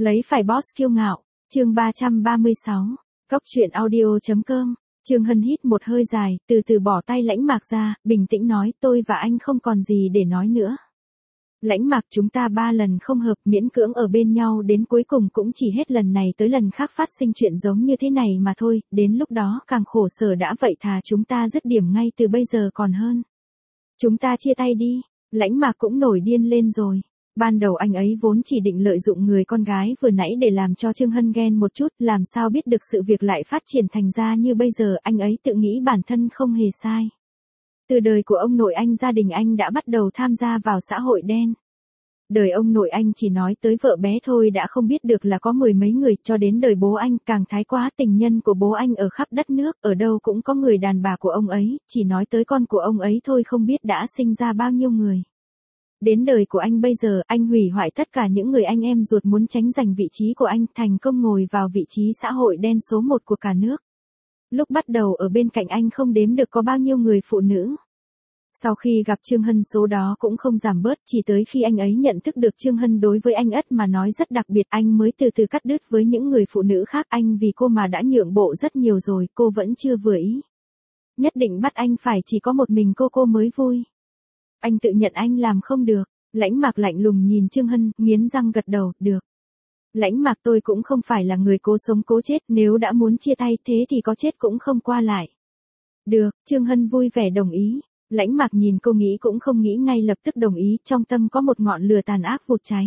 Lấy phải boss kiêu ngạo, chương 336, Cốc truyện audio.com, Trương Hân hít một hơi dài, từ từ bỏ tay Lãnh Mạc ra, bình tĩnh nói tôi và anh không còn gì để nói nữa. Lãnh Mạc chúng ta 3 lần không hợp miễn cưỡng ở bên nhau đến cuối cùng cũng chỉ hết lần này tới lần khác phát sinh chuyện giống như thế này mà thôi, đến lúc đó càng khổ sở đã vậy thà chúng ta dứt điểm ngay từ bây giờ còn hơn. Chúng ta chia tay đi, Lãnh Mạc cũng nổi điên lên rồi. Ban đầu anh ấy vốn chỉ định lợi dụng người con gái vừa nãy để làm cho Trương Hân ghen một chút, làm sao biết được sự việc lại phát triển thành ra như bây giờ, anh ấy tự nghĩ bản thân không hề sai. Từ đời của ông nội anh gia đình anh đã bắt đầu tham gia vào xã hội đen. Đời ông nội anh chỉ nói tới vợ bé thôi đã không biết được là có mười mấy người, cho đến đời bố anh càng thái quá, tình nhân của bố anh ở khắp đất nước, ở đâu cũng có người đàn bà của ông ấy, chỉ nói tới con của ông ấy thôi không biết đã sinh ra bao nhiêu người. Đến đời của anh bây giờ, anh hủy hoại tất cả những người anh em ruột muốn tránh giành vị trí của anh, thành công ngồi vào vị trí xã hội đen số 1 của cả nước. Lúc bắt đầu ở bên cạnh anh không đếm được có bao nhiêu người phụ nữ. Sau khi gặp Trương Hân số đó cũng không giảm bớt, chỉ tới khi anh ấy nhận thức được Trương Hân đối với anh ất mà nói rất đặc biệt, anh mới từ từ cắt đứt với những người phụ nữ khác. Anh vì cô mà đã nhượng bộ rất nhiều rồi, cô vẫn chưa vừa ý. Nhất định bắt anh phải chỉ có một mình cô mới vui. Anh tự nhận anh làm không được. Lãnh Mạc lạnh lùng nhìn Trương Hân, nghiến răng gật đầu, được. Lãnh Mạc tôi cũng không phải là người cố sống cố chết, nếu đã muốn chia tay thế thì có chết cũng không qua lại. Được, Trương Hân vui vẻ đồng ý. Lãnh Mạc nhìn cô nghĩ cũng không nghĩ ngay lập tức đồng ý, trong tâm có một ngọn lửa tàn ác vụt cháy.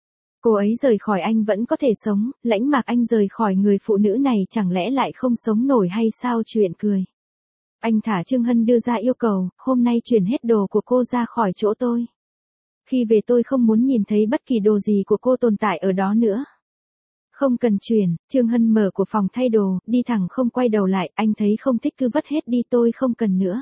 Cô ấy rời khỏi anh vẫn có thể sống, Lãnh Mạc anh rời khỏi người phụ nữ này chẳng lẽ lại không sống nổi hay sao, chuyện cười. Anh thả Trương Hân đưa ra yêu cầu, hôm nay chuyển hết đồ của cô ra khỏi chỗ tôi. Khi về tôi không muốn nhìn thấy bất kỳ đồ gì của cô tồn tại ở đó nữa. Không cần chuyển, Trương Hân mở của phòng thay đồ, đi thẳng không quay đầu lại, anh thấy không thích cứ vứt hết đi, tôi không cần nữa.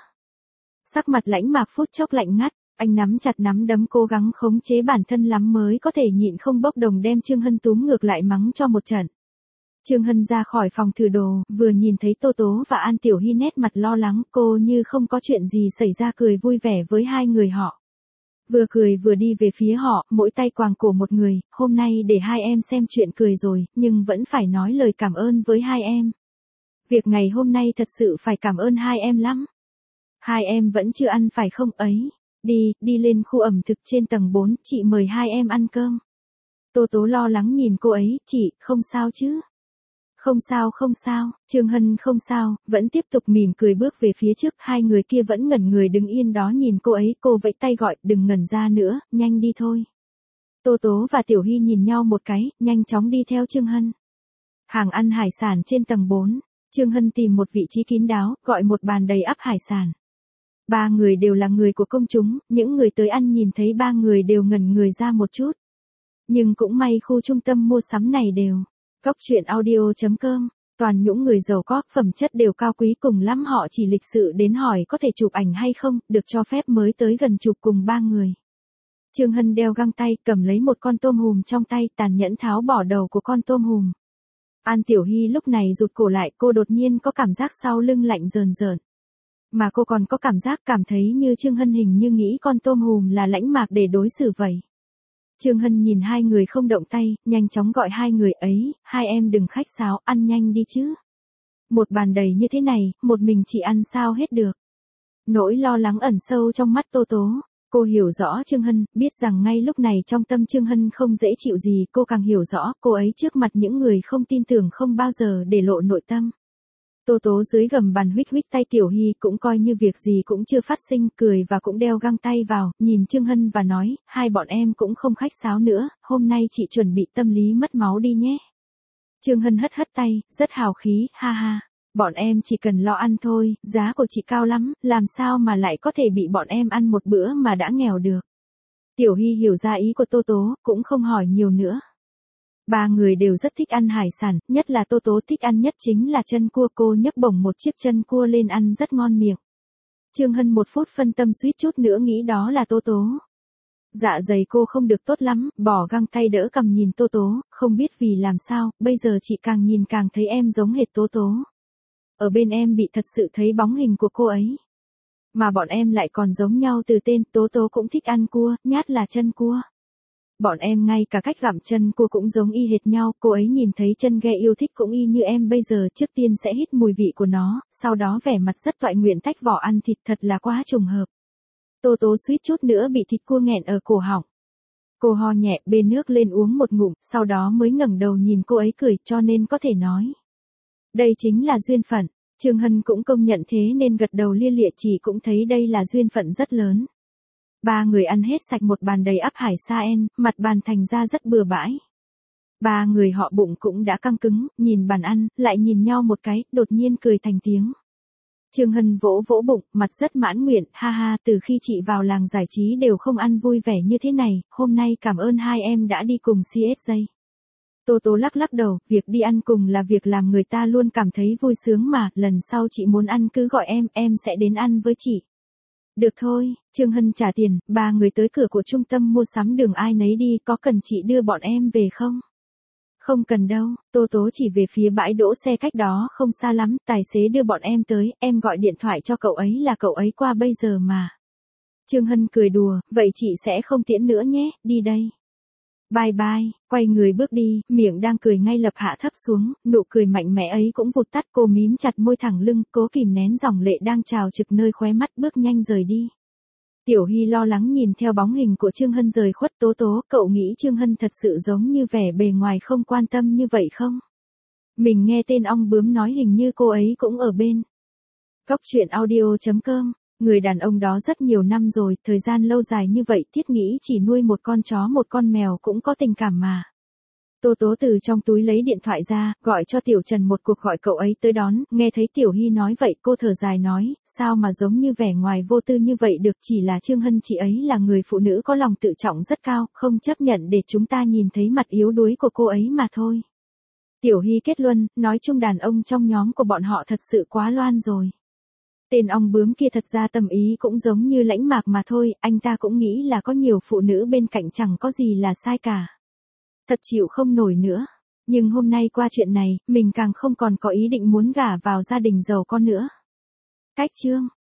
Sắc mặt Lãnh Mạc phút chốc lạnh ngắt, anh nắm chặt nắm đấm cố gắng khống chế bản thân lắm mới có thể nhịn không bốc đồng đem Trương Hân túm ngược lại mắng cho một trận. Trương Hân ra khỏi phòng thử đồ, vừa nhìn thấy Tô Tố và An Tiểu Hy nét mặt lo lắng, cô như không có chuyện gì xảy ra cười vui vẻ với hai người họ. Vừa cười vừa đi về phía họ, mỗi tay quàng cổ một người, hôm nay để hai em xem chuyện cười rồi, nhưng vẫn phải nói lời cảm ơn với hai em. Việc ngày hôm nay thật sự phải cảm ơn hai em lắm. Hai em vẫn chưa ăn phải không ấy? Đi lên khu ẩm thực trên tầng 4, chị mời hai em ăn cơm. Tô Tố lo lắng nhìn cô ấy, chị, không sao chứ? Không sao, Trương Hân không sao, vẫn tiếp tục mỉm cười bước về phía trước, hai người kia vẫn ngẩn người đứng yên đó nhìn cô ấy, cô vẫy tay gọi, đừng ngẩn ra nữa, nhanh đi thôi. Tô Tố và Tiểu Hy nhìn nhau một cái, nhanh chóng đi theo Trương Hân. Hàng ăn hải sản trên tầng 4, Trương Hân tìm một vị trí kín đáo, gọi một bàn đầy ắp hải sản. Ba người đều là người của công chúng, những người tới ăn nhìn thấy ba người đều ngẩn người ra một chút. Nhưng cũng may khu trung tâm mua sắm này đều. Cốc truyện audio.com, toàn những người giàu có, phẩm chất đều cao quý, cùng lắm họ chỉ lịch sự đến hỏi có thể chụp ảnh hay không, được cho phép mới tới gần chụp cùng ba người. Trương Hân đeo găng tay, cầm lấy một con tôm hùm trong tay, tàn nhẫn tháo bỏ đầu của con tôm hùm. An Tiểu Hy lúc này rụt cổ lại, cô đột nhiên có cảm giác sau lưng lạnh rờn rợn. Mà cô còn có cảm giác cảm thấy như Trương Hân hình như nghĩ con tôm hùm là Lãnh Mạc để đối xử vậy. Trương Hân nhìn hai người không động tay, nhanh chóng gọi hai người ấy, hai em đừng khách sáo, ăn nhanh đi chứ. Một bàn đầy như thế này, một mình chị ăn sao hết được. Nỗi lo lắng ẩn sâu trong mắt Tô Tố, cô hiểu rõ Trương Hân, biết rằng ngay lúc này trong tâm Trương Hân không dễ chịu gì, cô càng hiểu rõ, cô ấy trước mặt những người không tin tưởng không bao giờ để lộ nội tâm. Tô Tố dưới gầm bàn huých huých tay Tiểu Hy cũng coi như việc gì cũng chưa phát sinh, cười và cũng đeo găng tay vào, nhìn Trương Hân và nói, hai bọn em cũng không khách sáo nữa, hôm nay chị chuẩn bị tâm lý mất máu đi nhé. Trương Hân hất hất tay, rất hào khí, ha ha, bọn em chỉ cần lo ăn thôi, giá của chị cao lắm, làm sao mà lại có thể bị bọn em ăn một bữa mà đã nghèo được. Tiểu Hy hiểu ra ý của Tô Tố, cũng không hỏi nhiều nữa. Ba người đều rất thích ăn hải sản, nhất là Tô Tố thích ăn nhất chính là chân cua, cô nhấc bổng một chiếc chân cua lên ăn rất ngon miệng. Trương Hân một phút phân tâm suýt chút nữa nghĩ đó là Tô Tố. Dạ dày cô không được tốt lắm, bỏ găng tay đỡ cầm nhìn Tô Tố, không biết vì làm sao, bây giờ chị càng nhìn càng thấy em giống hệt Tô Tố. Ở bên em bị thật sự thấy bóng hình của cô ấy. Mà bọn em lại còn giống nhau từ tên, Tố Tố cũng thích ăn cua, Nhát là chân cua. Bọn em ngay cả cách gặm chân cô cũng giống y hệt nhau, cô ấy nhìn thấy chân ghe yêu thích cũng y như em bây giờ, trước tiên sẽ hít mùi vị của nó, sau đó vẻ mặt rất toại nguyện tách vỏ ăn thịt, thật là quá trùng hợp. Tô Tố suýt chút nữa bị thịt cua nghẹn ở cổ họng. Cô ho nhẹ bê nước lên uống một ngụm, sau đó mới ngẩng đầu nhìn cô ấy cười, cho nên có thể nói. Đây chính là duyên phận. Trương Hân cũng công nhận thế nên gật đầu lia lịa, chỉ cũng thấy đây là duyên phận rất lớn. Ba người ăn hết sạch một bàn đầy ắp hải sa en, mặt bàn thành ra rất bừa bãi. Ba người họ bụng cũng đã căng cứng, nhìn bàn ăn, lại nhìn nhau một cái, đột nhiên cười thành tiếng. Trương Hân vỗ vỗ bụng, mặt rất mãn nguyện, ha ha, từ khi chị vào làng giải trí đều không ăn vui vẻ như thế này, hôm nay cảm ơn hai em đã đi cùng CSJ. Tô Tố lắc lắc đầu, việc đi ăn cùng là việc làm người ta luôn cảm thấy vui sướng mà, lần sau chị muốn ăn cứ gọi em sẽ đến ăn với chị. Được thôi, Trương Hân trả tiền, ba người tới cửa của trung tâm mua sắm đường ai nấy đi, có cần chị đưa bọn em về không? Không cần đâu, Tô Tố chỉ về phía bãi đỗ xe cách đó không xa lắm, tài xế đưa bọn em tới, em gọi điện thoại cho cậu ấy là cậu ấy qua bây giờ mà. Trương Hân cười đùa, vậy chị sẽ không tiễn nữa nhé, đi đây. Bye bye, quay người bước đi, miệng đang cười ngay lập hạ thấp xuống, nụ cười mạnh mẽ ấy cũng vụt tắt, cô mím chặt môi thẳng lưng, cố kìm nén dòng lệ đang trào trực nơi khóe mắt, bước nhanh rời đi. Tiểu Hy lo lắng nhìn theo bóng hình của Trương Hân rời khuất. Tố Tố, cậu nghĩ Trương Hân thật sự giống như vẻ bề ngoài không quan tâm như vậy không? Mình nghe tên ong bướm nói hình như cô ấy cũng ở bên. Cóc truyện audio.com. Người đàn ông đó rất nhiều năm rồi, thời gian lâu dài như vậy, thiết nghĩ chỉ nuôi một con chó một con mèo cũng có tình cảm mà. Tô Tố từ trong túi lấy điện thoại ra, gọi cho Tiểu Trần một cuộc gọi cậu ấy tới đón, nghe thấy Tiểu Hy nói vậy, cô thở dài nói, sao mà giống như vẻ ngoài vô tư như vậy được, chỉ là Trương Hân chị ấy là người phụ nữ có lòng tự trọng rất cao, không chấp nhận để chúng ta nhìn thấy mặt yếu đuối của cô ấy mà thôi. Tiểu Hy kết luận, nói chung đàn ông trong nhóm của bọn họ thật sự quá loan rồi. Tên ong bướm kia thật ra tâm ý cũng giống như Lãnh Mạc mà thôi, anh ta cũng nghĩ là có nhiều phụ nữ bên cạnh chẳng có gì là sai cả. Thật chịu không nổi nữa. Nhưng hôm nay qua chuyện này, mình càng không còn có ý định muốn gả vào gia đình giàu có nữa. Cách chương